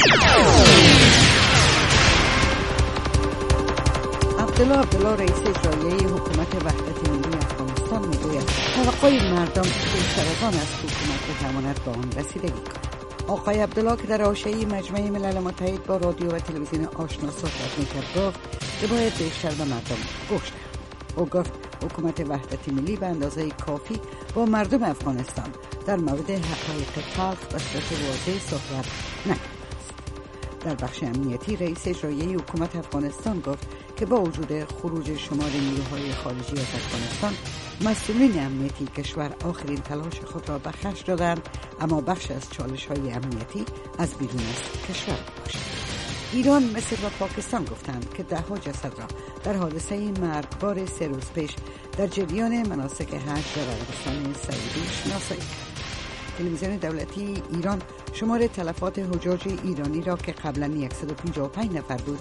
عبدالله رئیس اجرایی حکومت وحدت ملی افغانستان میگوید توقع مردم بیشتر از آن از حکومت بتواند به آن رسیدگی کند. آقای عبدالله که در حاشیه مجمع ملل متحد با رادیو و تلویزیون آشنا صحبت میکرد گفت که باید بیشتر به مردم گوش دهند. او گفت حکومت وحدت ملی به اندازه کافی با مردم افغانستان در مورد حقایق تلخ و صورت واضح صحبت نکرده است. در بخش امنیتی رئیس اجرایی حکومت افغانستان گفت که با وجود خروج شمار نیروهای خارجی از افغانستان، مسئولین امنیتی کشور آخرین تلاش خود را به خرج دادند، اما بخش از چالش‌های امنیتی از بیرون از کشور باشد. ایران، مصر و پاکستان گفتند که 10 جسد را در حادثه مرگبار 3 روز پیش در جریان مناسک حج در عربستان سعودی شناسایی کرد. تلویزیون دولتی ایران شمار تلفات حجاج ایرانی را که قبلا 155 نفر بود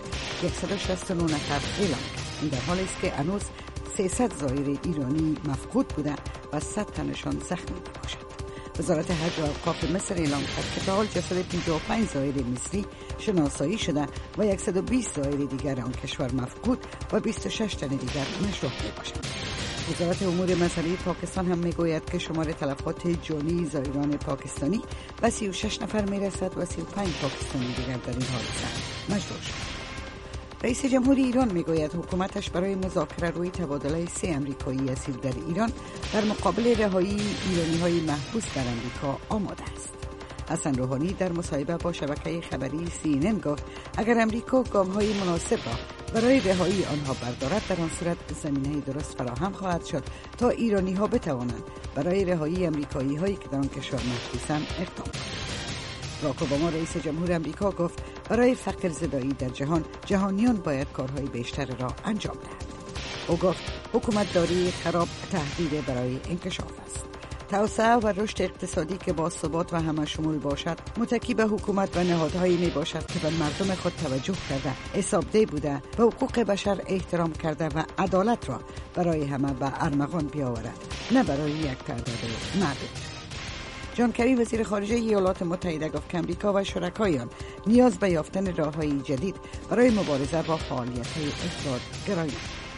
169 نفر اعلام کرد. این در حالی است که هنوز 300 زائر ایرانی مفقود بودند و 100 تنشان زخمی باشند. وزارت حج و اوقاف مصر اعلام کرد که تا حال جسد 55 زائر مصری شناسایی شده و 120 زائر دیگر آن کشور مفقود و 26 تن دیگر مجروح باشند. وزارت امور مذهبی پاکستان هم میگوید که شمار تلفات جانی زائران پاکستانی به 36 نفر میرسد و 35 پاکستانی دیگر در این حادثه مجروح شد. رئیس جمهوری ایران میگوید حکومتش برای مذاکره روی تبادله 3 امریکایی اسیر در ایران در مقابل رهایی ایرانی‌های محبوس در امریکا آماده است. حسن روحانی در مصاحبه با شبکه خبری CNN گفت اگر امریکا گام‌های مناسب را برای رهایی آنها بردارد، در آن صورت زمینه درست فراهم خواهد شد تا ایرانی‌ها بتوانند برای رهایی امریکایی‌هایی که در آن کشور محبوسند اقدام کنند. باراک اوباما رئیس جمهور امریکا گفت برای فقر زدایی در جهان، جهانیان باید کارهای بیشتر را انجام دهند. او گفت حکومتداری خراب تهدید برای انکشاف است. توسعه و رشد اقتصادی که با ثبات و همه شمول باشد متکی به حکومت و نهادهایی می باشد که به مردم خود توجه کرده، حسابدهی بوده، به حقوق بشر احترام کرده و عدالت را برای همه به ارمغان بیاورد، نه برای یک تعداد معدود. جان کری وزیر خارجه ایالات متحده گفت که امریکا و شرکایان نیاز به یافتن راه‌های جدید برای مبارزه با فعالیت‌های افراط‌گرایی.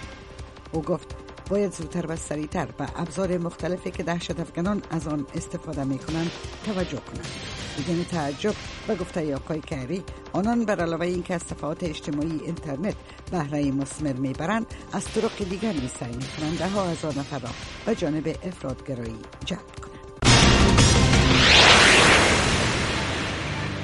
او گفت باید زودتر و سریعتر به ابزار مختلفی که دهشت افکنان از آن استفاده می‌کنند توجه کنند. بدون تعجب و گفته آقای کری، آنان بر علاوه اینکه از صفحات اجتماعی اینترنت بهره مثمر میبرند، از طرق دیگر سعی می‌کنند 10,000 نفر را به جانب افراط‌گرایی جلب کنند.